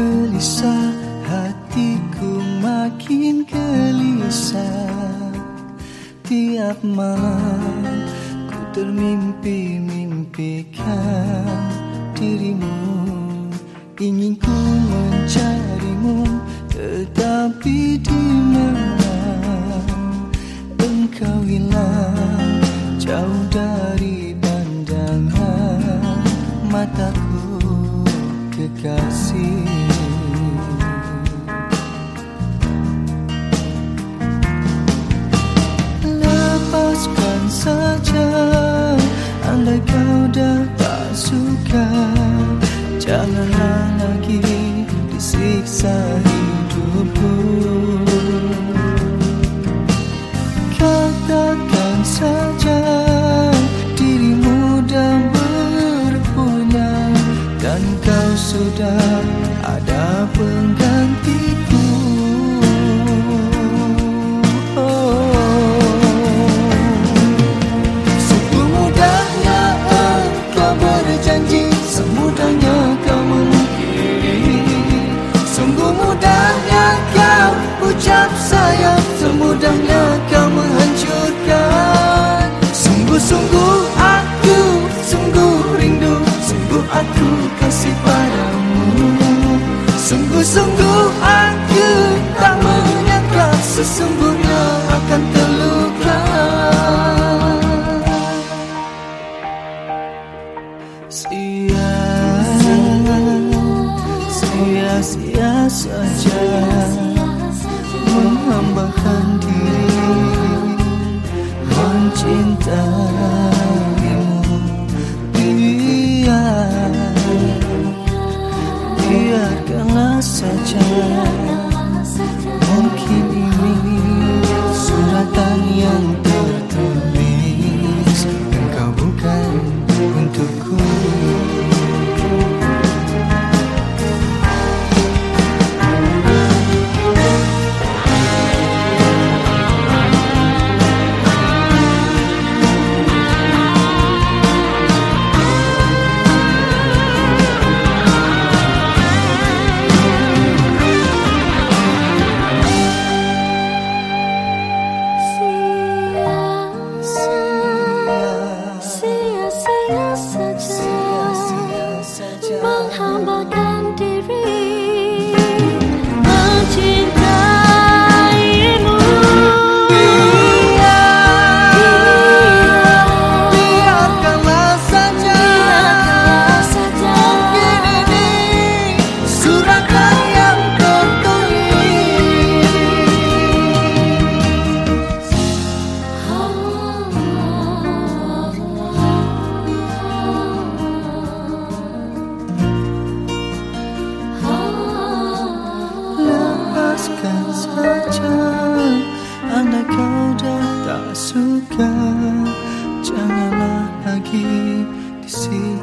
gelisah, hatiku makin gelisah. Tiap malam ku termimpi-mimpikan dirimu. Ingin ku mencarimu, tetapi di mana engkau hilang, jauh dari pandangan mataku, kekasih. Lepaskan saja, andai kau dah tak suka, janganlah lagi disiksa hidupku. Katakan saja dirimu dah berpunya, dan kau sudah ada penggantiku. Sungguh mudahnya engkau berjanji, semudahnya kau memungkiri. Sungguh mudahnya kau ucap sayang, semudahnya kau menghancurkan. Sungguh-sungguh aku sungguh rindu, sungguh aku kasih padamu. Sungguh-sungguh aku tak menyangka sesungguhnya akan terluka. Sia-sia saja menghambakan diri mencintaimu. Biarkanlah saja, mungkin ini suratan yang tertulis, engkau bukan untukku. Menghambakan diri mencintaimu. Biarkanlah saja, mungkin ini suratan yang tertulis. Lepaskan saja, andai kau dah tak suka, janganlah lagi di sini.